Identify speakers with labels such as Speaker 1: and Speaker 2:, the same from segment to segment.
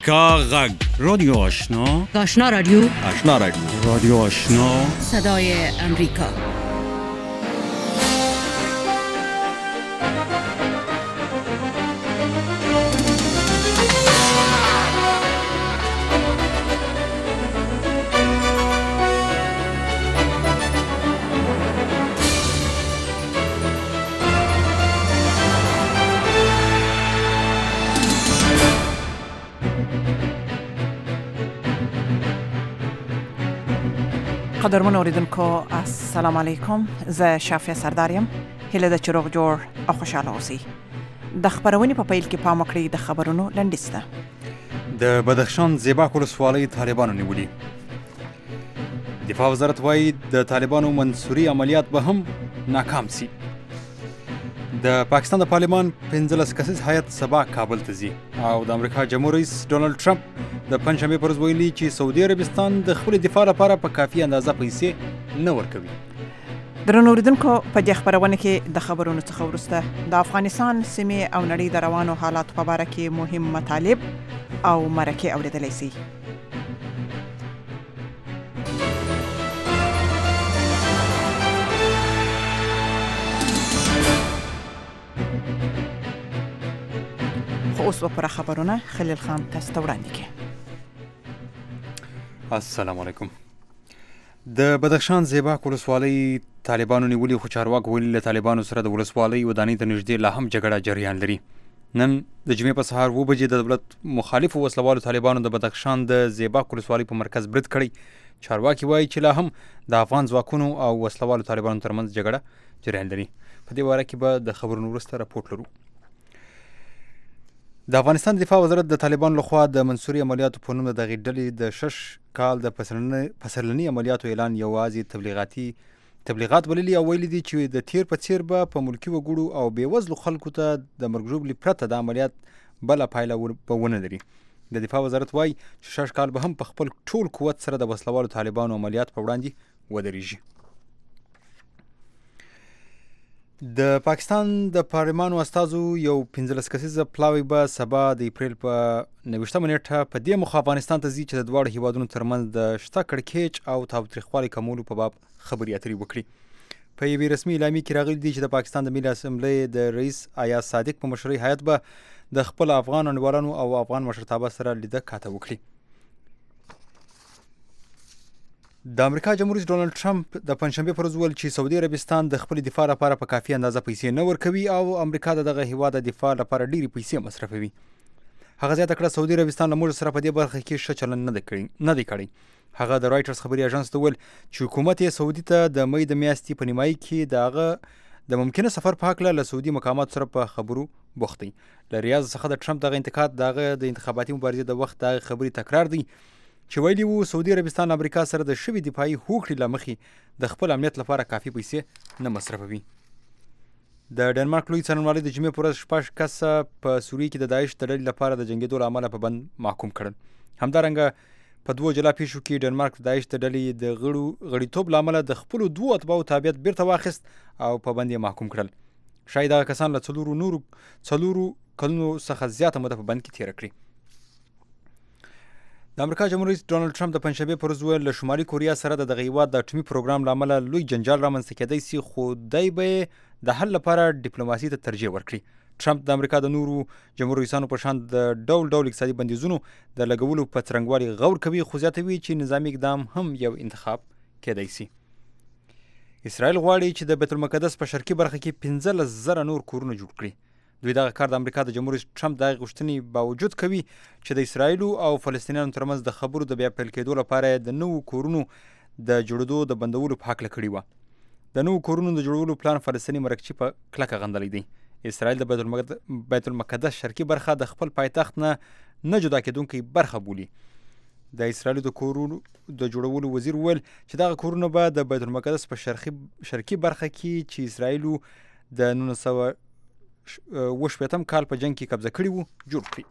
Speaker 1: کاغذ رادیو آشنا
Speaker 2: آشنا رادیو
Speaker 1: رادیو آشنا
Speaker 2: صدای امریکا.
Speaker 3: قدرمن اوریدونکو السلام علیکم. زه شافیه سرداریم. هیله ده چې روغ جوړ او خوشاله اوسئ. د خبرونې په پیل کې پام وکړئ د خبرونو لنډیز ته.
Speaker 4: د بدخشان زیباک ولسوالۍ طالبانو نیولي. دفاع وزارت وایي د طالبانو منصوري عملیات به هم ناکام سي. د پاکستان د پارلمان 15 کسیز هیئت سبا کابل ته ځي او د امریکا جمهور رئیس ډونالد ټرمپ د پنځشنبې پر ورځ ویلي چې سعودي عربستان د خپل دفاع لپاره په کافي اندازه پیسې نه ورکوي.
Speaker 3: درنو اوریدونکو په دې خبرونه کې د خبرونو څخه وروسته د افغانستان سیمې او نړۍ د روانو حالاتو په اړه کې مهم مطالب او مرکې اوریدلای شئ. خو اوس په خبرونه خلیل خان تاسو ته وړاندې کړي.
Speaker 4: السلام علیکم. د بدخشان زیباک ولسوالۍ طالبانو نیولي، خو چارواکو ویلي له طالبانو سره د ولسوالۍ ودانۍ ته نږدې لا هم جګړه جریان لري. نن د جمعې په سهار 7 بجې د دولت مخالفو وسلوالو طالبانو د بدخشان د زیباک ولسوالۍ په مرکز برید کړی. چارواکي وایي چې لا هم د افغان ځواکونو او وسلوالو طالبانو ترمنځ جګړه جریان لري. په دې باره کې به د خبرونو وروسته راپورټ لرو. د افغانستان دفاع وزارت د طالبانو لخوا د منصوري عملیاتو په نوم د دغې ډلې د 6 کال د پسرلني عملیاتو اعلان یوازې تبلیغات بللي او ویلي دي چې د تیر په څیر به په ملکي وګړو او بېوزلو خلکو ته د مرګ ژوبلې پرته د عملیات بله پایله به ونه لري. د دفاع وزارت وایي چې 6 کال به هم په خپل ټول قوت سره د وسلوالو طالبانو عملیات په وړاندې ودرېږي. د پاکستان د پارلمان استازو یو 15 کسیزه پلاوی به سبا د اپریل په 29مه نیټه په دې موخه افغانستان ته ځي چې د دواړو هیوادونو ترمنځ د شته کړکېچ او تاوتریخوالي کمولو په باب خبرې اترې وکړي. په یوې رسمي اعلامیه کې راغلي دي چې د پاکستان د ملي اسمبلۍ د رئیس ایاز صادق په مشرۍ هیئت به د خپل افغان انډیوالانو او افغان مشرتابه سره لیده کاته وکړي. د امریکا جمهور رئیس ډونالد ټرمپ د پنځشنبې پر ورځ وویل چې سعودي عربستان د خپل دفاع لپاره په کافي اندازه پیسې نه ورکوي او امریکا د دغه هیواد د دفاع لپاره ډېرې پیسې مصرفوي. هغه زیاته کړه سعودي عربستان له موږ سره په دې برخه کې ښه چلند نه دی کړی. هغه د رایټرز خبري اژانس ته وویل چې حکومت یې سعودي ته د مې د میاشتې په نیمایي کې د هغه د ممکنه سفر په هکله له سعودي مقاماتو سره په خبرو بوخت دی. له ریاض څخه د ټرمپ دغه انتقاد د هغه د انتخاباتي مبارزې د وخت دغه خبرې تکرار دی چې ویلي وو سعودي عربستان امریکا سره د شوي دفاعي هوکړې له مخې د خپل امنیت لپاره کافي پیسې نه مصرفوي. د ډنمارک لوی څارنوالۍ د جمعې په ورځ 6 کسه په سوریې کې د داعش د ډلې لپاره د جنګېدو له امله په بند محکوم کړل. همدارنګه په 2 جلا پیښو کې ډنمارک د داعش د ډلې د غړیتوب له امله د خپلو 2 اتباعو تابعیت بیرته واخیست او په بند یې محکوم کړل. شاید هغه کسان له 4 کلونو څخه زیاته موده په بند کې تېره کړي. د امریکا جمهور رئیس ډونالد ټرمپ د پنځشنبې پر ورځ وویل له شمالي کوریا سره د دغه هیواد د اټومي پروګرام له امله لوی جنجال رامنځته کېدی سي، خو دی به د حل لپاره ډیپلوماسي ته ترجیح ورکړي. ټرمپ د امریکا د نورو جمهور رئیسانو په شان د ډول اقتصادي بندیزونو د لګولو په څرنګوالي غور کوي، خو زیاتوي چې نظامي اقدام هم یو انتخاب کېدی سي. اسرائیل غواړي چې د بیت المقدس په شرقي برخه کې 15,000 نور کورونه جوړ کړي. دوی دغه کار د امریکا د جمهور رئیس ټرمپ د غوښتنې باوجود کوي چې د اسرائیلو او فلسطینیانو ترمنځ د خبرو د بیا پیل کېدو لپاره د نوو کورونو د جوړېدو د بندولو په هکله کړې وه. د نوو کورونو د جوړولو پلان فلسطیني مرکچي په کلکه غندلی دی. اسرائیل د بیت المقدس شرقي برخه د خپل پایتخت نه جدا کېدونکې برخه بولي. د اسرائیلو د کورونو د جوړولو وزیر وویل چې دغه کورونه به د بیت المقدس په شرقي برخه کې چې اسرائیلو د 1980 کال په جنگ کې قبضه کړي وو جوړ کړي.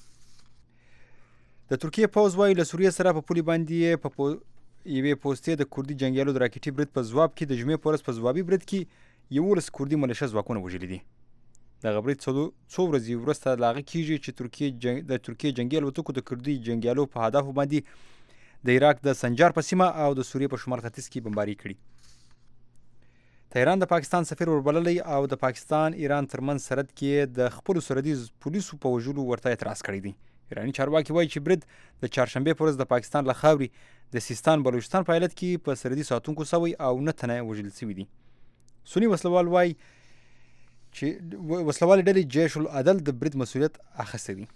Speaker 4: د ترکیې پوځ وایي له سوریې سره په پولې باندې په یوې پوستې د کوردي جنګیالو د راکټي برید په ځواب کې د جمعې په ورځ په ځوابي برید کې 11 کوردي ملیشه ځواکونه وژلي دي. د برید څو ورځې وروسته د هغه کېږي چې د ترکیې جنګي الوتکو د کردي جنګیالو په هدفو باندې د عراق د سنجار په سیمه او د سوریې په شمال ختیځ کې بمباري کړي. تهران د پاکستان سفیر وربللی او د پاکستان ایران ترمنځ سرحد کې د خپلو سرحدي پولیسو په وژلو ورته اعتراض کړی دی. ایراني چارواکي وایي چې برید د چهارشنبې پر ورځ د پاکستان له خاورې د سیستان بلوچستان په ایالت کې په سرحدي ساتونکو سوی او 9 تنه وژل شوي دي. سني وسلوال وایي چې وسلوالې ډلې جیش العدل د برید مسؤلیت اخیستی دی.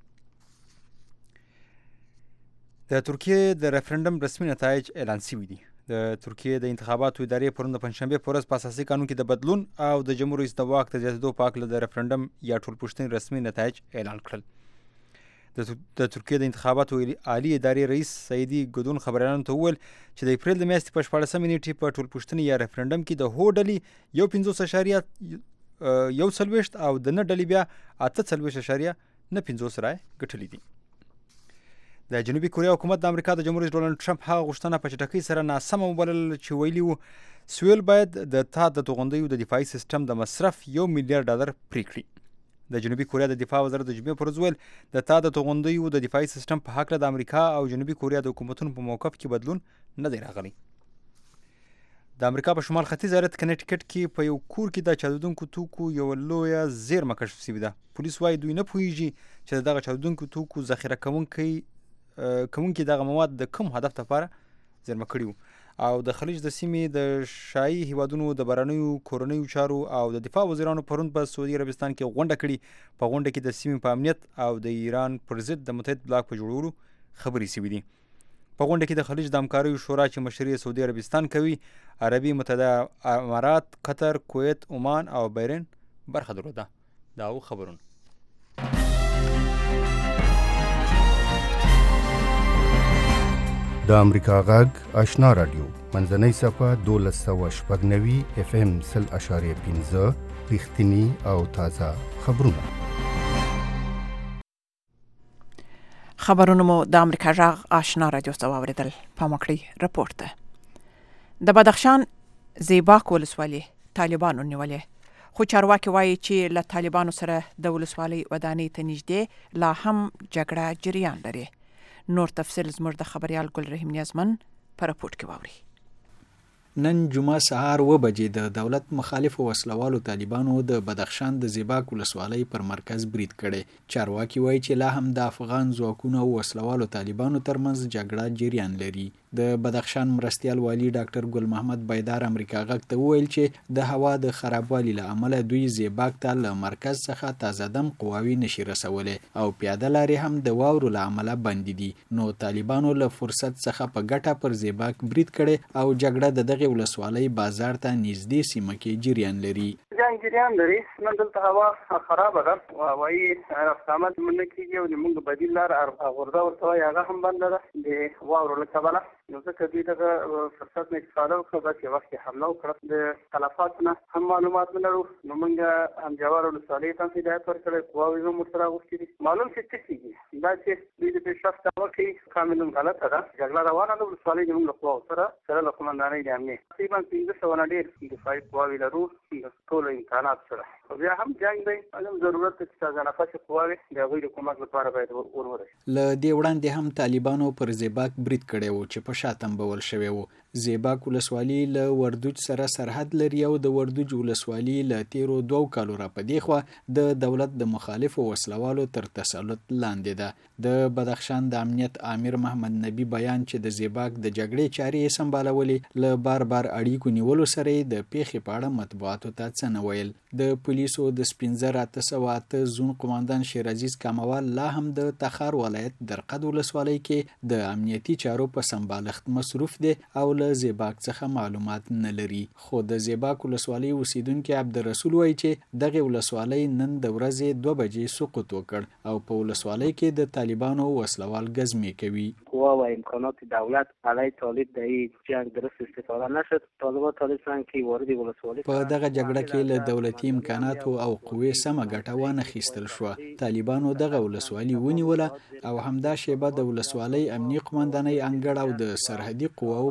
Speaker 4: د ترکیې د ریفرنډم رسمي نتایج اعلان شوي دي. د ترکیې د انتخاباتو ادارې پرون د پنجشنبې په ورځ په اساسي قانون کې د بدلون او د جمهور رئیس د واک د زیاتېدو په هکله د ریفرنډم یا ټولپوښتنې رسمي نتایج اعلان کړل. د ترکیې د انتخاباتو عالی ادارې رئیس سعیدي ګدون خبریالانو ته وویل چې د اپریل د میاشتې په 14 نیټې په ټولپوښتنې یا ریفرنډم کې د هو ډلې 51.1 او د نه ډلې بیا 48.9 رای ګټلې دي. د جنوبي کوریا حکومت د امریکا د جمهور رئیس ډونالډ ټرمپ هغه غوښتنه په چټکۍ سره ناسمه وبلل چې ویلي وو سویل باید د تاد د توغندیو د دفاعي سیستم د مصرف $1 میلیارډ پرې کړي. د جنوبي کوریا د دفاع وزارت د جمعې پر ورځ ویل د تاد د توغندیو د دفاعي سیستم په هکله د امریکا او جنوبي کوریا د حکومتونو په موقف کې بدلون نه دی راغلی. د امریکا په شمال ختیځ ایالت کنیټیکټ کې په یو کور کې د چاودونکو توکو یو لویه زیرمه کشف شوې ده. پولیس وایي دوی نه پوهیږي چې دغه چاودونکو توکو ذخیره کوونکي دغه مواد د کوم هدف لپاره زیرمه کړي وو او د خلیج د سیمې د شایي هیوادونو د بهرنیو کورنیو چارو او د دفاع وزیرانو پرون په سعودي عربستان کې غونډه کړې. په غونډه کې د سیمې په امنیت او د ایران پر ضد د متحد بلاک په جوړولو خبرې شوې دي. په غونډه کې د خلیج د همکاریو شورا چې مشري سعودي عربستان کوي، عربي متحده امارات، قطر، کویت، عمان او بحرین برخه درلوده. دا خبرونه
Speaker 5: د امریکا غږ آشنا رادیو منځنۍ صفحه 1290 FM 0.5 رښتینی او تازه خبرونه.
Speaker 3: خبرونه مو د امریکا غږ آشنا رادیو څخه واوریدل. پام وکړئ راپور ته. د بدخشان زیباک ولسوالۍ طالبانو نیولې، خو چارواکي وایي چې له طالبانو سره د ولسوالۍ ودانۍ ته نږدې لا هم جګړه جریان لري. نور تفصیل زموږ د خبريال ګل رحیم نیازمن په راپورټ کې واوري.
Speaker 6: نن جمعه سهار 9 بجې د دولت مخالف وسلوالو طالبانو د بدخشان د زیباک ولسوالۍ پر مرکز برید کړي. چارواکي وایي چې لا هم د افغان ځواکونو او وسلوالو طالبانو ترمنځ جګړه جریان لري. د بدخشان مرستیال والی ډاکټر ګل محمد بایدار امریکا غږ ته وویل چې د هوا د خرابوالي له امله دوی زیباک ته له مرکز څخه تازه دم قواوي نشي رسولې او پیاده لارې هم د واورو له امله بند دي. نو طالبانو له فرصت څخه په ګټه پر زیباک برید کړي او جګړه د دغه ولسوالۍ بازار ته نږدې سیمه کې جریان لري.
Speaker 7: جریان لري. نن دلته هوا خرابه ده، وایي اقدامات منه کېږي او موږ بدیل لار غورځه ورته وایي هغه هم بنده ده د واورو له کبله. نو ځکه دوی دغه فرصت نه استفاده وکړه، داسې وخت کې حمله وکړه. د تلفاتو نه هم معلومات نه لرو. نو موږ همجوار ولسوالۍ ته هم هدایت ورکړی، قواوې هم ورسره اغوښتي دي. معلوم چې څه کېږي دا چې دوی د پیشرفت دعوه کوي کاملا غلطه ده. جګړه روانه ده، ولسوالۍ زموږ له قواو سره له قمندانۍ د امنیت تقریبا 1500 نه ډېر دفاعي قواوې لرو د ټولو امکانات سره. خو بیا هم جنګ دی، هم ضرورت دی چې تازه نفسې قواوې د هغوی د کومک لپاره باید ورورسي.
Speaker 6: له دې وړاندې هم طالبانو پر زیباک برید کړی و چې په شاتم بول شوی و. زیباک ولسوالي له وردوج سره سرحد لري او د وردوج ولسوالي له تیرو 2 کالو را پدې خو د دولت د مخالفو وسلوالو تر تسلط لاندې ده. د بدخشان د امنیت امیر محمد نبی بیان چې د زیباک د جګړې چارې سمبالولې له بار اړیکو نیولو سره د پیښې په اړه مطبوعاتو ته څه نه ویل. د پولیسو د 15808 زون قوماندان شیرعزیز کاموال لا هم د تخار ولایت درقد ولسوالۍ کې د امنیتي چارو په سمبالښت مصروف دی او له زیباک څخه معلومات نه لري. خو د زیباک ولسوالۍ اوسیدونکي عبدالرسول وایي چې دغه ولسوالۍ نن د ورځې 2 بجې سقوط وکړ او په ولسوالۍ کې د طالبانو وسلوال ګزمې کوي.
Speaker 7: قوا و امکانات دولت علیه طالب د این جنگ درست استفاده نشد. طالبان طالبان که وارد ولسوالۍ
Speaker 6: په دغه جګړه کې له دولتي امکاناتو او قوې سمه ګټه وانه خیستل شو. طالبانو دغه ولسوالۍ ونیوله او همدا شیبه د ولسوالۍ امنیه قومندانۍ انګړ او د سرحدي قواو مرکز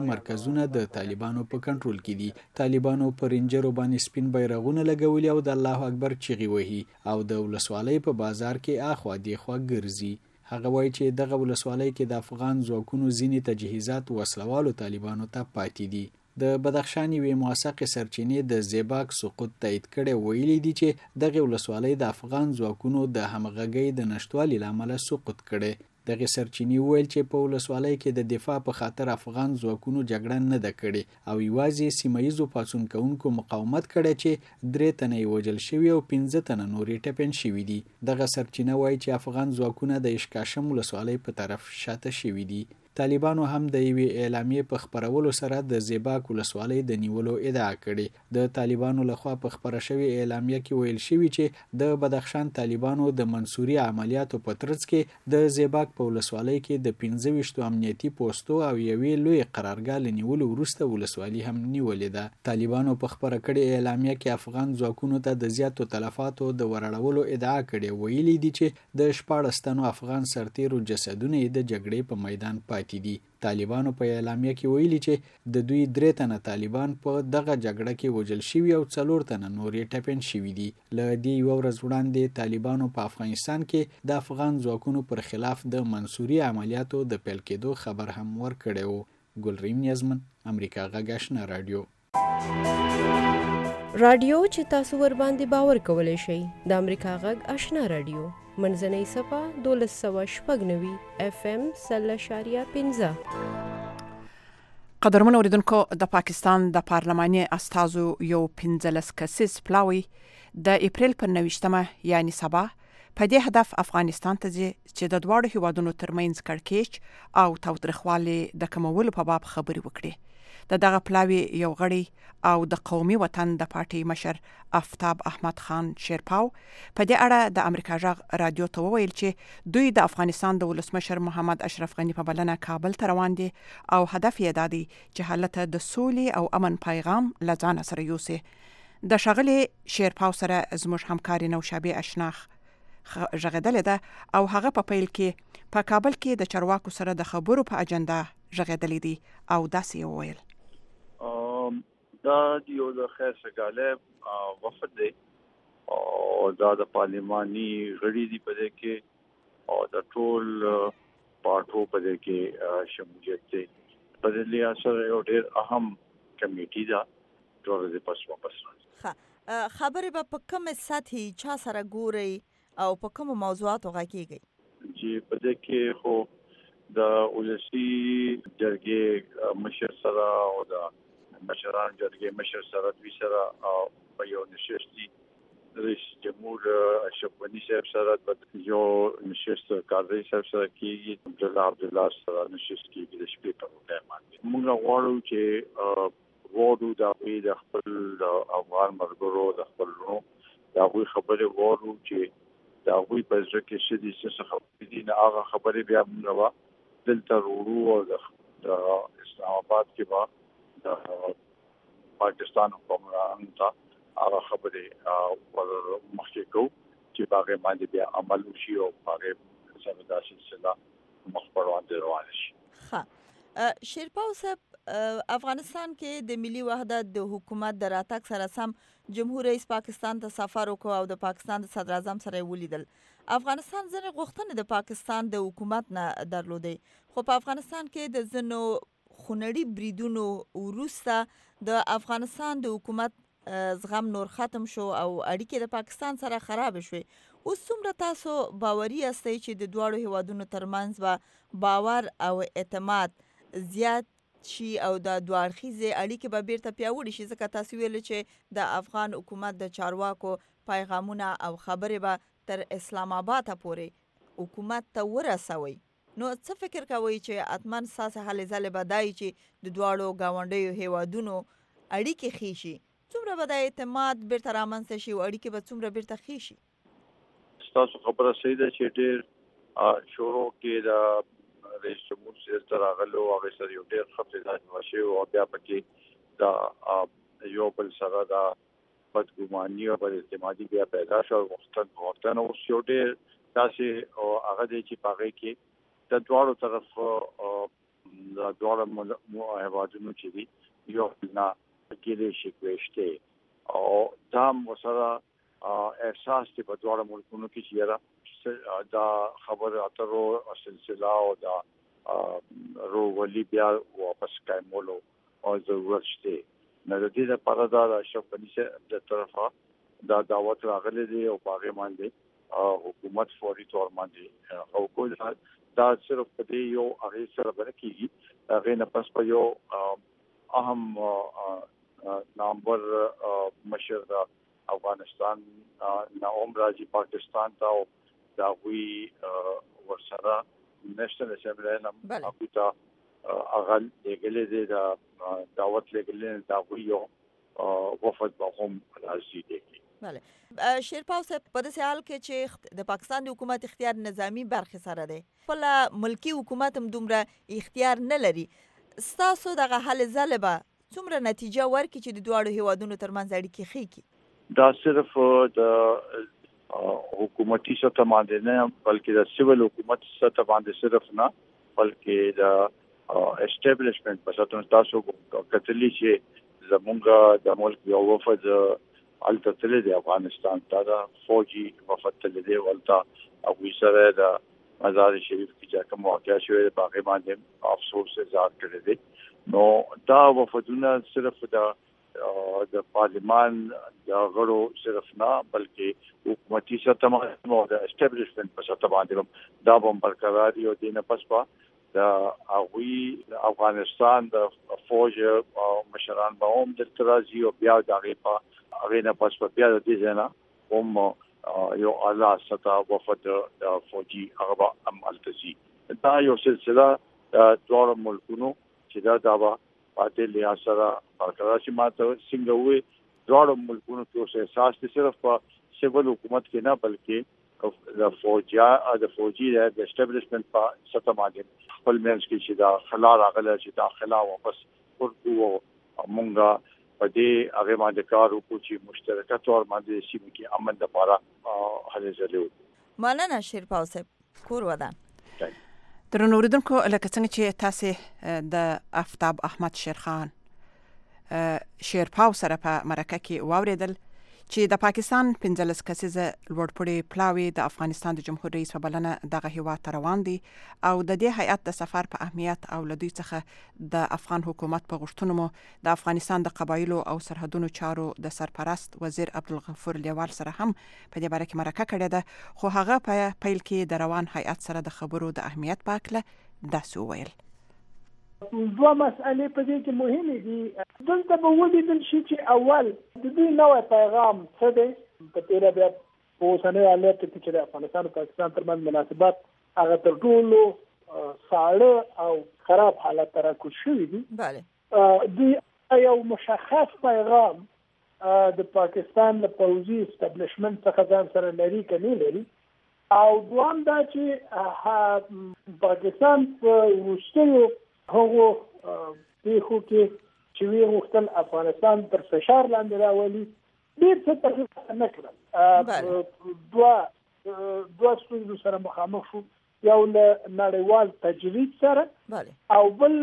Speaker 6: مرکزونه د طالبانو په کنټرول کې دي. طالبانو پر رینجرو باندې سپین بیرغونه لګولي او د الله اکبر چیغې وهي او د ولسوالۍ په بازار کې اخوا دیخوا ګرځي. هغه وایي چې دغه ولسوالۍ کې د افغان ځواکونو ځینې تجهیزات وسلوالو طالبانو ته پاتې دي. د بدخشان یوې موثقې سرچینې د زیباک سقوط تایید کړی ویلي دي چې دغه ولسوالۍ د افغان ځواکونو د همغږۍ د نشټوالي له امله سقوط کړی. دغه سرچینې ویل چې په ولسوالۍ کې د دفاع په خاطر افغان ځواکونو جګړه نه ده کړې او یوازې سیمه ییزو پاڅون کوونکو مقاومت کړی چې 3 تنه یې وژل شوي او 15 تنه نورې ټپیان شوي دي. دغه سرچینه وایي چې افغان ځواکونه د اشکاشم ولسوالۍ په طرف شاته شوي دي. طالبانو هم د یوې اعلامیې په خپرولو سره د زیباک ولسوالۍ د نیولو ادعا کړې. د طالبانو لخوا په خپره شوې اعلامیه کې ویل شوي چې د بدخشان طالبانو د منصوري عملیاتو په ترڅ کې د زیباک په ولسوالۍ کې د 15 امنیتي پوسټو او یوې لوی قرارګاه له نیولو وروسته ولسوالۍ هم نیولې ده. طالبانو په خپره کړې اعلامیه کې افغان ځواکونو ته د زیاتو تلفاتو د ورړولو ادعا کړې. ویلي دي چې د 14 تنو افغان سرتیرو جسدونه د جګړې په میدان پاتې دي. طالبانو په اعلامیه کې ویلي چې د دوی 3 تنه طالبان په دغه جګړه کې وژل شوي او 4 تنه نورې ټپیان شوي دي. له دې یوه ورځ وړاندې طالبانو په افغانستان کې د افغان ځواکونو پر خلاف د منصوري عملیاتو د پیل کېدو خبر هم ورکړی و. ګلریم نیازمن، امریکا غږ آشنا رادیو.
Speaker 8: رادیو چې تاسو ور باندې باور کولای شئ د امریکا غږ آشنا رادیو منځنۍ صفه 1290 FM 0.15.
Speaker 3: قدرمن اوریدونکو، د پاکستان د پارلماني استازو یو 15 کسیز پلاوی د اپریل پر 29 یعنی سبا په دې هدف افغانستان ته ځي چې د دواړو هیوادونو ترمنځ کړکېچ او تاوتریخوالي د کمولو په باب خبرې وکړي. د دغه پلاوی یو غړی او د قومي وطن د پارټي مشر آفتاب احمد خان شیرپاو په دې اړه د امریکا غږ رادیو ته وویل چې دوی د افغانستان د ولسمشر محمد اشرف غنی په بلنه کابل ته روان دي او هدف یې دا دی چې حالت د سولې او امن پیغام له ځان سره یوسي. د ښاغلي شیرپاو سره زموږ همکاري نوشابه اشناخ ژغېدلې ده او هغه په پیل کې په کابل کې د چارواکو سره د خبرو په اجنډا ژغېدلې دي او داسې وویل.
Speaker 9: دا یو د خیر سګاله وفد دی او دا د پارلماني غړي دی په دې کې او د ټول پارټو په دې کې شمولیت دی. په دې لحاظ سره یو ډېر اهم کمیټي دا ټول د پس
Speaker 10: خبرې به په کومه سطحي چا سره ګوري او په کومو موضوعاتو غږیږي؟
Speaker 9: چې په دې کې خو د ولسی جرګې مشر سره او د مشران جرګې مشر سره دوی سره په یو نشستي رئیس جمهور اشرف غنی صاحب سره یو نشست قاضي صاحب سره کېږي، عبدالله سره نشست کېږي د شپې په وخت باندې. موږ غواړو چې وورو د خپل افغان مرګرو د خپل د هغوی خبرې وورو چې د هغوی په زړه کې شدي څه خبرې دي، نه هغه خبرې بیا موږ دلته وروړو او د اسلام آباد کې به د پاکستان حکومران ته هغه خبرې مخکې کوو چې باغې باندې بیا عمل وشي او باغې سره دا سلسله مخ پر وړاندې روانه شي.
Speaker 10: شیرپاو صاحب، افغانستان کې د ملي وحدت د حکومت د راتګ سره سم جمهور رئیس پاکستان ته سفر وکړ او د پاکستان د صدر اعظم سره ولیدل. افغانستان ځینې غوښتنې د پاکستان د حکومت نه درلودې، خو په افغانستان کې د ځینو خونړي بریدونو وروسته د افغانستان د حکومت زغم نور ختم شو او اړیکې د پاکستان سره خراب شوې. اوس څومره تاسو باوري یاستئ چې د دواړو هیوادونو ترمنځ به باور او اعتماد زیات شي او د دوه اړخیزې اړیکې به بیرته پیاوړې شي؟ ځکه تاسو ویل چې د افغان حکومت د چارواکو پیغامونه او خبرې به تر اسلام آباد پورې حکومت ته ورسوي. نو څه فکر کوئ چې اتمن ستاسې هلې ځلې به دای چې د دواړو ګاونډیو هیوادونو اړیکې ښې شي؟ څومره به د اعتماد بیرته رامنځته شي او اړیکې به څومره بیرته ښې شي؟
Speaker 9: ستاسو خبره صحیح ده چې ډېر شروع کې د رئیس جمهور صاحب ته راغلو، هغې سره یو ډېر ښه فضا شوی او بیا پکې د یو بل سره د بدګماني او بداعتمادي بیا پیدا شو. وختونه اوس یو ډېر داسې هغه دی چې په هغې کې د دواړو طرف د دواړو هیوادونو چې دي یو نه کېدې شي کوشته او دا مسره احساس دی په دواړو ملکونو کې چې دا خبر اترو سلسله او دا روغلی بیا واپس کایمولو او ضرورت شته نه د دې لپاره دا اشرف غني د طرفه دا دعوت راغلي دی او باغې باندې حکومت فوري تور باندې او کول دا صرف په دې یو هغه سره برکیږي هغه نه پس په یو اهم نمبر مشر افغانستان نوم راځي پاکستان ته دا وی ورسره نېشنل اسمبلی نه اپیتا اغل لګلې دي دا دعوت لګلې دا ویو وفد به هم راځي دي.
Speaker 10: بله شیرپاو صاحب په دې حال کې چې د پاکستان د حکومت اختیار نظامی برخه سره دی خپل ملکی حکومت هم دومره اختیار نه لري ستاسو دغه حل زلبه څومره نتیجه ورکړي چې د دواړو هیوادونو ترمنځ اړیکې ښې کړي؟
Speaker 9: دا صرف د حکومتي سطح باندې نه بلکې د سیول حکومت سطح باندې صرف نه بلکې د اسټابلیشمنت په سطح تاسو کتلی چې زمونږ د ملک یو وفد التتل دی افغانستان ته دا فوجي وفد تل دی ولتا او سره د مزار شریف کې کوم واقعیا شوی د باغې باندې افسوس اظهار کړی دی نو دا وفدونه صرف د پارلیمان د غړو صرف نه بلکې حکومتي سطح او د اسټابلیشمنت په سطح باندې دا هم برقرار یو دینه پس د افغانستان د فوج مشران به هم د ترازی او بیا د هغه نه پس بیا د دې نه هم یو اعلی سطح وفد د فوجي هغه عملتزي دا یو سلسله دوه ملکونو چې دا پاتې لیا سره برقرار شي ماته څنګه وي دوه ملکونو کې احساس دي صرف په سیول حکومت کې نه بلکې د فوجي د اسټابلیشمنت په سطح باندې خپل منځ کې چې دا خلا راغله چې دا خلا واپس ورکو مونږه په دې هغه باندې کار وکړو چې مشترکه تور باندې سیمه کې امن لپاره هلې ځلې
Speaker 10: مننه شیرپاو صاحب کور ودان
Speaker 3: درنو اوریدونکو لکه څنګه چې تاسو د آفتاب احمد شیرخان شیرپاو سره په مرکه کې واوریدل چې د پاکستان 15 کسیزه لوړپوړي پلاوی د افغانستان د جمهور رئیس په بلنه دغه هیواد ته روان دي او د دې هیئت د سفر په اهمیت او لدوی څخه د افغان حکومت په غوښتنو مو د افغانستان د قبایلو او سرحدونو چارو د سرپرست وزیر عبدالغفور لیوال سره هم په دې باره کې مرکه کړې ده خو هغه په پیل کې د روان هیئت سره د خبرو د اهمیت په اړه داسې وویل
Speaker 11: دوه مسئلې په دې کې مهمې دي دلته به ولیدل شي چې اول د دې نوې پیغام څه دی په تیره بیا په اوسنۍ حالت کې چې د افغانستان او پاکستان ترمنځ مناسبات هغه تر ټولو ساړه او خراب حالت ته راکوز شوي دي دوی یو مشخص پیغام د پاکستان له پوځي اسټابلیشمنت څخه ځان سره لري که نه لري او دوام دا چې پاکستان په وروستیو هغه پیښو کې چې وی غوښتل افغانستان پر فشار لاندې راولي ډېر څه ترلاسه نه کړل دوه ستونزو سره مخامخ شو یو له نړیوال تجرید سره او بل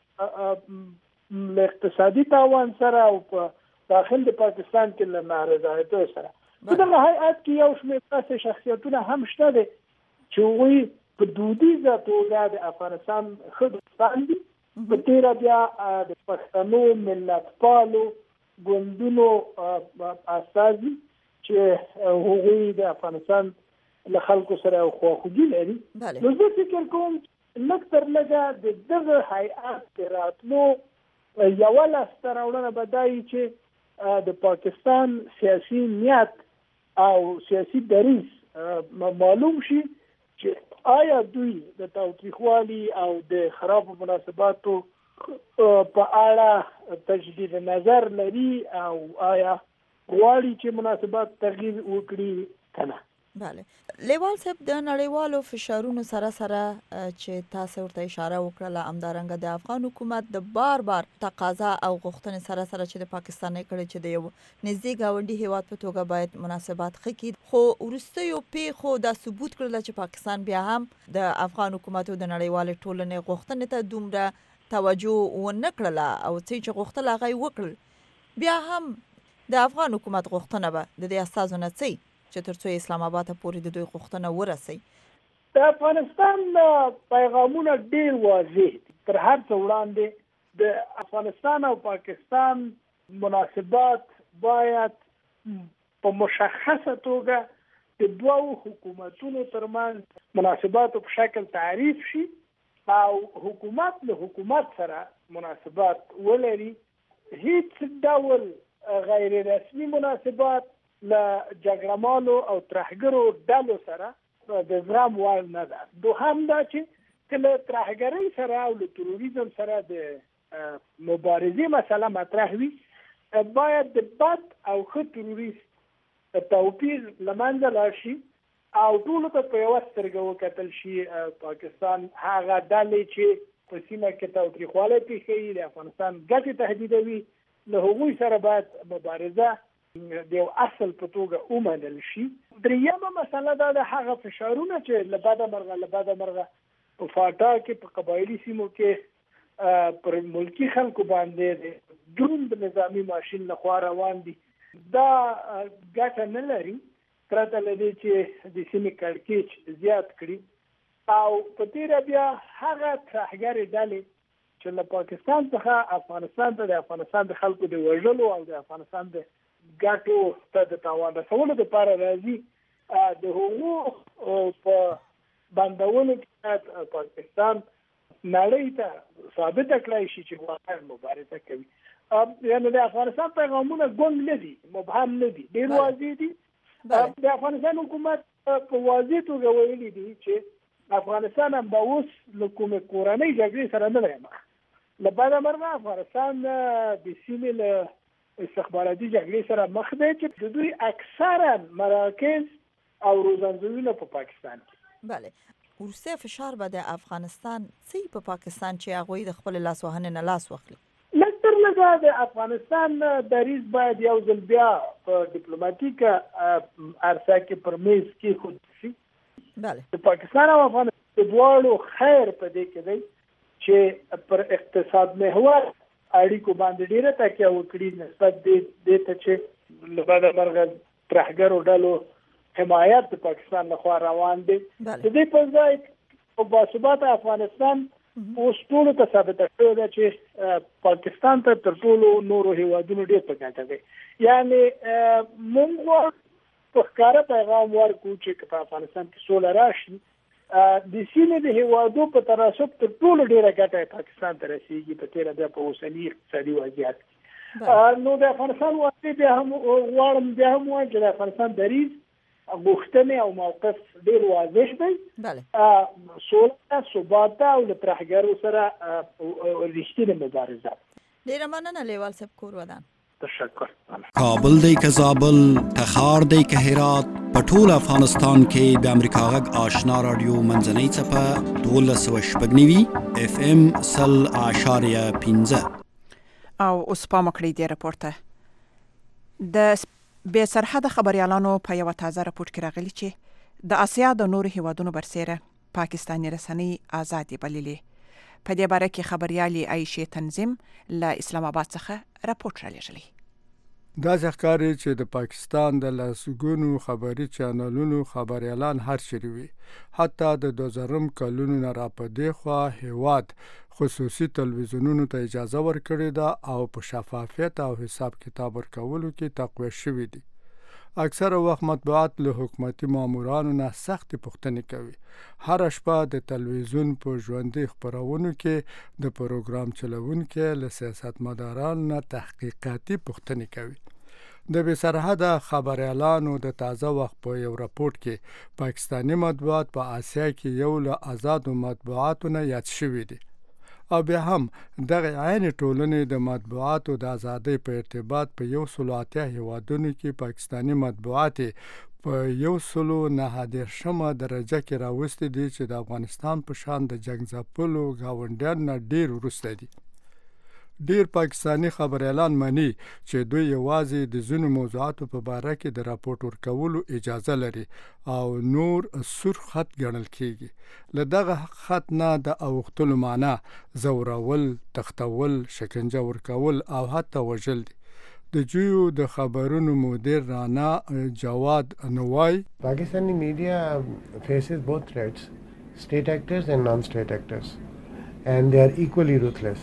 Speaker 11: له اقتصادي تاوان سره او په داخل د پاکستان کې له نارضایتۍ سره په دغه هیئت کې یو شمېر داسې شخصیتونه هم شته دي چې هغوی په دودیزه توګه د افغانستان ښه دوستان دي په تیره بیا د پښتنو ملتپالو ګوندونو استازي چې هغوی د افغانستان له خلکو سره خواخوږي لري نو زه فکر کوم لږ تر لږه د دغه هیئت د راتلو یوه لاسته راوړنه به دا وي چې د پاکستان سیاسي نیت او سیاسي دریځ معلوم شي چې آیا دوی د تاوتریخوالي او د خرابو مناسباتو په اړه تجدید نظر لري او آیا غواړي چې مناسبات تغییر وکړي کنه
Speaker 10: بله لیوال صاحب د نړیوالو فشارونو سره چې تاسو ورته اشاره وکړه همدارنګه د افغان حکومت د بار تقاضا او غوښتنې سره چې د پاکستان کړي چې د یو نږدې گاونډي هیواد په توګه باید مناسبات ښه کړي خو وروستیو پیښو دا ثبوت کړل چې پاکستان بیا هم د افغان حکومت او د نړیوال ټولنې غوښتنې ته دومره توجه ونه کړله او چې غوښتل هغه وکړل، بیا هم د افغان حکومت غوښتنه به د دې استازو نه چې ترڅو اسلام آباد پورې د دوی غوښتنه ورسي.
Speaker 11: د افغانستان پیغامونه ډیر واضح دي. تر هر څه وړاندې د افغانستان او پاکستان مناسبات باید په مشخصه توګه د دوو حکومتونو ترمنځ مناسباتو په شکل تعریف شي او حکومت له حکومت سره مناسبات ولري. هیڅ ډول غیر رسمي مناسبات له جګړهمالو او ترهګرو ډلو سره د زغم وړ نه ده. دوهم دا چې له ترهګرۍ سره او له تروریزم سره د مبارزې مسله مطرح وي، باید د بد او ښه تروریست توپیر له منځه لاړ شي او ټولو ته په یوه سترګه وکتل شي. پاکستان هغه ډلې چې په سیمه کې تاوتریخوالی پېښوي، د افغانستان ګټې تهدیدوي، له هغوی سره باید مبارزه د یو اصل په توګه ومنل شي. دریمه مسله دا د هغه فشارونه چې له بده مرغه په فاټا کې په قبایلي سیمو کې پر ملکي خلکو باندې دروند نظامي ماشین لخوا روان دي، دا ګټه نه لري پرته له دې چې د سیمې کړکېچ زیات کړي. او په تېره بیا هغه ترهګرې ډلې چې له پاکستان څخه افغانستان ته د افغانستان د خلکو د وژلو او د افغانستان د ګټو ته د تاوان رسولو دپاره راځي، د هغو په بندولو کې پاکستان نړۍ ته ثابته کړی شي چې واقعا مبارزه کوي. یعنې د افغانستان پیغامونه ګونګ نه دي، مبهم نه دي، ډېر واضح دي. د افغانستان حکومت په واضح توګه ویلي دي چې افغانستان هم به اوس له کومې کورنۍ جګړې سره نه دی مخ. له بده مرغه افغانستان د سیمې له استخباراتي جګړې سره مخ دی چې د دوی اکثرا مراکز او روزنځایونه په پاکستان کې.
Speaker 10: بله، وروستی فشار به د افغانستان څه په پاکستان چې هغوی د خپل لاسوهنې نه لاس واخلي؟
Speaker 11: د افغانستان دریځ باید یو ځل بیا په ډیپلوماټیکه عرصه کې پر میز کېښودل شي. د پاکستان او افغانستان دواړو خیر په دې کې دی چې پر اقتصاد محور اړیکو باندې ډېره تکیه وکړي نسبت دې ته چې له بده مرغه ترهګرو ډلو حمایت د پاکستان لخوا روان دی. د دې پر ځای په باثباته افغانستان اوس ټولو ته ثابته شوې ده چې پاکستان ته تر ټولو نورو هیوادونو ډېر په ګټه دی. یعنې موږ غواړو په ښکاره پیغام ورکړو چې په افغانستان کې سوله راشي، د سیمې د هیوادو په تناسب تر ټولو ډېره ګټه پاکستان ته رسېږي په تېره بیا په اوسني اقتصادي وضعیت کې. نو د افغانستان واقع بیا هم غواړم چې د افغانستان دریځ غوښتنې او موقف ډېر واضح دی، سوله ثبات او له ترهګرو سره رښتینې مبارزه.
Speaker 10: ډېره مننه لیوال صاحب، کور ودان.
Speaker 11: تشکر.
Speaker 1: کابل دی که زابل، تخار دی که هرات، په ټول افغانستان کې د امریکا غږ آشنا رادیو منځنۍ څپه 1290 FM 0.15.
Speaker 3: او اوس پام کړئ دې راپور ته. د بې سرحده خبريالانو په یو تازه راپور کې راغلي چې د آسیا د نورو هیوادونو برسېره پاکستاني رسنۍ آزادي بللې. په دې باره کې خبريالي عایشه تنظیم له اسلام آباد څخه راپور رالیږلی.
Speaker 12: دا ځکه چې د پاکستان د لاسګونو خبري چینلونو خبريالان هر چیرې وي، حتی د 2000 کلونو نه را پدې خوا هیواد خصوصي تلویزیونونو ته اجازه ورکړې ده او په شفافیت او حساب کتاب ورکولو کې تقویه شوي دي. اکثره وخت مطبوعات له حکومتي مامورانو نه سخت پوښتنې کوي. هر شپه د تلویزیون په ژوندۍ خبرونو کې د پروګرام چلوونکو له سیاستمدارانو نه تحقیقاتي پوښتنې کوي. د بې سرحده خبريالانو د تازه وخت په یو راپورټ کې پاکستاني مطبوعات په آسیا کې یو له آزادو مطبوعاتو نه یاد شوي دي. او بیا هم دغه عین ټولنې د مطبوعاتو د ازادۍ په ارتباط په 180 هیوادونو کې پاکستاني مطبوعات په 109 درجه کې راوستي دي چې د افغانستان په شان د جنگ ځپلو گاونډیانو ډیر وروسته دي. ډیر پاکستانی خبريالان مانی چې دوی یوازې د ځینو موضوعاتو په اړه کې د راپورټ ورکولو اجازه لري او نور سور خط ګڼل کیږي. لدغه خط نه د اوختلو معنا زورول، تختول، شکنجه ورکول او حتی وژل دي. د جیو د خبرونو مدیر رانا جواد نوای
Speaker 13: Pakistani media faces both threats, state actors and non-state actors, and they are equally ruthless.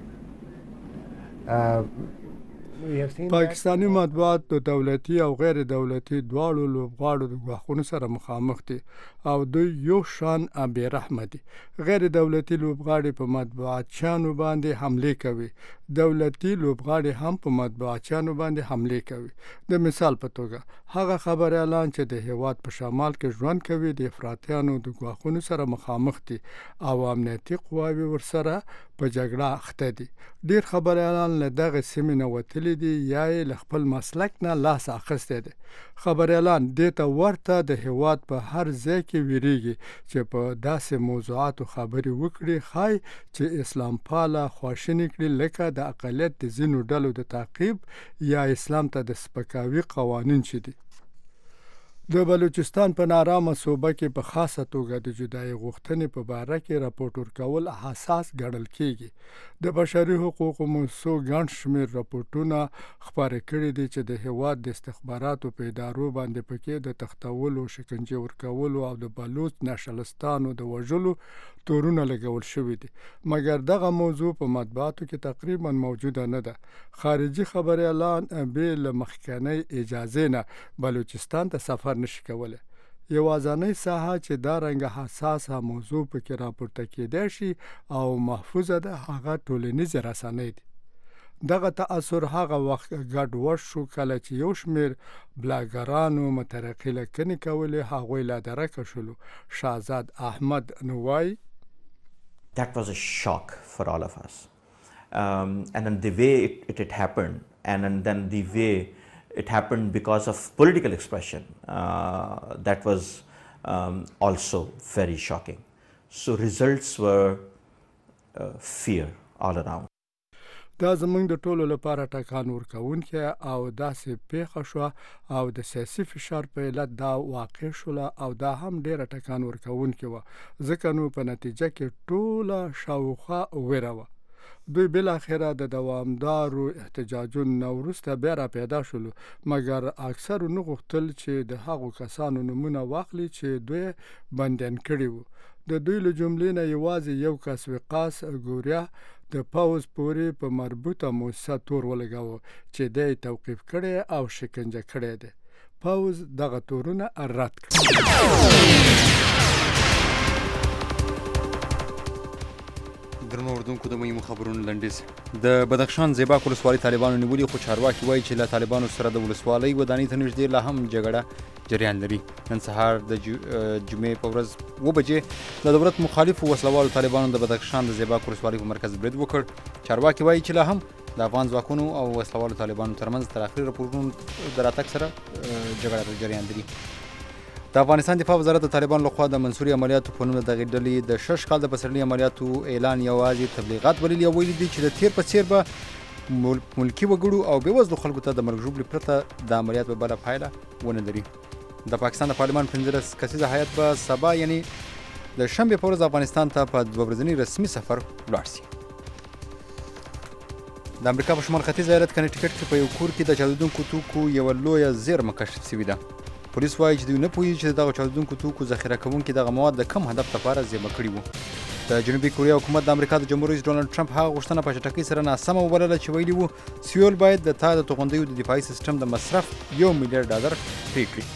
Speaker 12: پاکستانی مطبوعات د دولتي او غیر دولتي دواړو لوبغاړو د غوښتنو سره مخامخ دي او دوی یو شان بې رحمه دي. غیر دولتي لوبغاړي په مطبوعاتچانو باندې حمله کوي، دولتي لوبغاړي هم په مطبوعاتچانو باندې حمله کوي. د مثال په توګه هغه خبريالان چې د هیواد په شمال کې ژوند کوي د افراطیانو د غوښتنو سره مخامخ دي او امنیتي قواوې ورسره په جګړه اخته دي. ډیر خبريالان له دغه سیمې نه وتلي دي یا له خپل مسلک نه لاس اخیستی دي. خبريالان دې ته ورته د هیواد په هر ځای کې ویریږي چې په داسې موضوعاتو خبرې وکړي خای چې اسلام پاله خواشینی کړي، لکه د اقلیت د ځینو ډلو د تعقیب یا اسلام ته د سپکاوي قوانین چې دي. د بلوچستان په نارامه صوبه کې په خاصه توګه د جدایي غوښتنې په باره کې راپورټ ورکول حساس ګڼل کیږي. د بشري حقوقو موسسو ګڼ شمېر راپورټونه خپاره کړي دي چې د هیواد د استخباراتو په ادارو باندې پکې د تختولو، شکنجه ورکولو او د بلوچ ناشنلستانو د وژلو تورونه لګول شوي دي، مګر دغه موضوع په مطبوعاتو کې تقریبا موجوده نه ده. خارجي خبريالان به له مخکنۍ اجازه نه بلوچستان ته سفر نشي کوله. یوازانۍ ساحه چې دا رنګ حساسه موضوع پکې راپورته کېدای شي او محفوظه ده هغه ټولنیزې رسنۍ دي. دغه تأثیر هغه وخت ګډ وډ شو کله چې یو شمېر بلاګرانو مترقي لیکنې کولې هغوی لا درکه شولو. شهزاد احمد نوای
Speaker 14: That was a shock for all of us. And then the way it happened, and then the way it happened because of political expression, that was also very shocking. So results were fear all around.
Speaker 12: دا زمونږ د ټولو لپاره ټکان ورکوونکی او داسې پیښه شوه او د سیاسي فشار په علت دا واقع شوله او دا هم ډیره ټکان ورکوونکی وه، ځکه نو په نتیجه کې ټوله شاوخوا ویره وه. دوی بالاخره د دوامدارو احتجاجونو نه وروسته بیا را پیدا شولو، مګر اکثرو نه غوښتل چې د هغو کسانو نومونه واخلي چې دوی بندیان کړي وو. د دوی له جملې نه یوازې یو کس وقاص ګوریا د پاوز پورې په مربوطه موسسه تور ولګاوه چې دی توقیف کړی او شکنجه کړی دی. پاوز دغه تورونه رد کړ.
Speaker 4: درنو اردوونکو د مهمو خبرونو لنډیز. د بدخشان زیباک ولسوالۍ طالبانو نیولي، خو چارواکي وایي چې له طالبانو سره د ولسوالۍ ودانۍ ته نږدې لا هم جګړه جریان لري. نن سهار د جمعې په ورځ 9 بجې د دولت مخالفو وسلوالو طالبانو د بدخشان د زیباک ولسوالۍ په مرکز برید وکړ. چارواکي وایي چې لا هم د افغان ځواکونو او وسلوالو طالبانو ترمنځ تر اخري راپورونو د راتګ سره جګړه جریان لري. د افغانستان دفاع وزارت د طالبانو لخوا د منصوري عملیاتو په نوم د دغې ډلې د 6 کال د پسرلي عملیاتو اعلان یوازې تبلیغات بللي او ویلي دي چې د تیر په څیر به ملکي وګړو او بېوزلو خلکو ته د مرګ ژوبلې پرته د عملیات به بله پایله ونه لري. د پاکستان د پارلمان 15 کسیزه هیئت به سبا یعنی د شنبې په ورځ افغانستان ته په 2 ورځني رسمي سفر ولاړ شي. د امریکا په شمال ختیځ ایالت کنیټیکټ کې په یو کور کې د چاودونکو توکو یوه لویه زیرمه کشف شوې ده. پولیس وایي چې دوی نه پوهېږي چې دغه چاودونکو توکو ذخیره کوونکي دغه مواد د کم هدف لپاره زیرمه کړي وو. د جنوبي کوریا حکومت د امریکا د جمهور رئیس ډونالډ ټرمپ هغه غوښتنه په چټکۍ سره ناسمه وبلله چې ویلي وو سیول باید د تا د توغندیو د دفاعي سیسټم د مصرف $1 میلیارډ پرې کړي.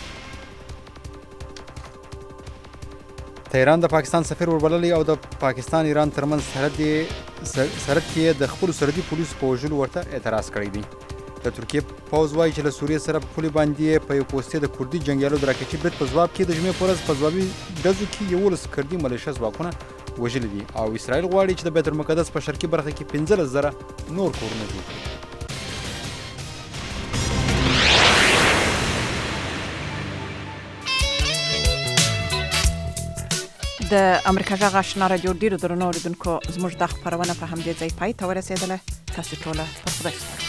Speaker 4: تهران د پاکستان سفیر وربللی او د پاکستان ایران ترمنځ سرحد کې د خپلو سرحدي پولیسو په وژلو ورته اعتراض کړی دی. د ترکیې پوځ وایي چې له سوریې سره په پولې باندې په یو پوستې د کردي جنګیالو د راکټي برید په ځواب کې د جمعې په ورځ په ځوابي ډزو کې 11 کردي ملیشه ځواکونه وژلي دي او اسرائیل غواړي چې د بیت المقدس په شرقي برخه کې 15,000 نور کورونه جوړ کړي.
Speaker 3: د امریکا جغ آشنا رادیو ډیرو درنو اوریدونکو زموږ د خبرونه په همدې ځای پای ته ورسېدله. تاسو ټول په خدای